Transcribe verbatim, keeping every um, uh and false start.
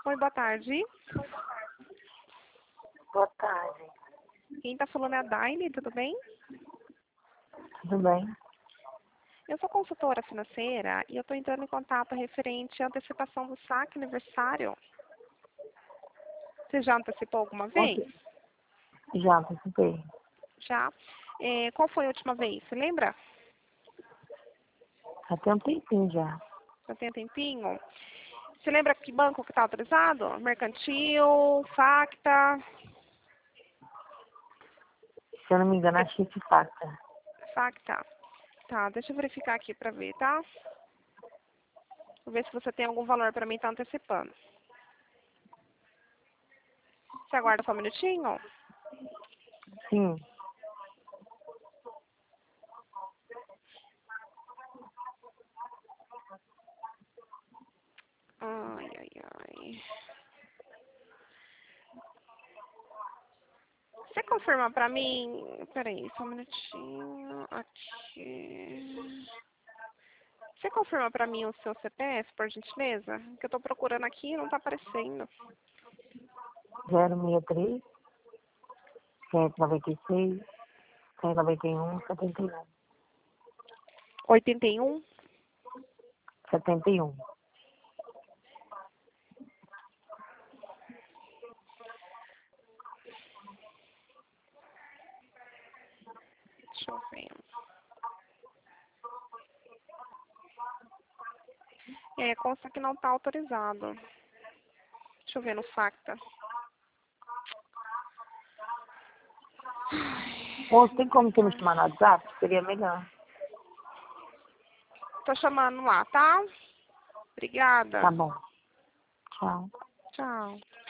Oi, boa tarde. Boa tarde. Quem tá falando é a Daile, tudo bem? Tudo bem? Eu sou consultora financeira e eu tô entrando em contato referente à antecipação do saque aniversário. Você já antecipou alguma vez? Ontem, já antecipei. Já. É, qual foi a última vez? Você lembra? Já tem um tempinho já. Já tem um tempinho? Você lembra que banco que está autorizado? Mercantil, Facta? Se eu não me engano, a Chifre Facta. Facta. Tá, deixa eu verificar aqui para ver, tá? Vou ver se você tem algum valor para mim estar antecipando. Você aguarda só um minutinho? Sim. Ai, ai, ai. Você confirma pra mim? Peraí, só um minutinho. Aqui. Você confirma pra mim o seu C P F, por gentileza? Que eu tô procurando aqui e não tá aparecendo. zero seis três, cento e noventa e seis, cento e noventa e um, setenta e um. oitenta e um? setenta e um. Deixa eu ver. É, consta que não tá autorizado. Deixa eu ver no Facta. Ou tem como você me chamar no WhatsApp? Seria melhor. Tô chamando lá, tá? Obrigada. Tá bom. Tchau. Tchau.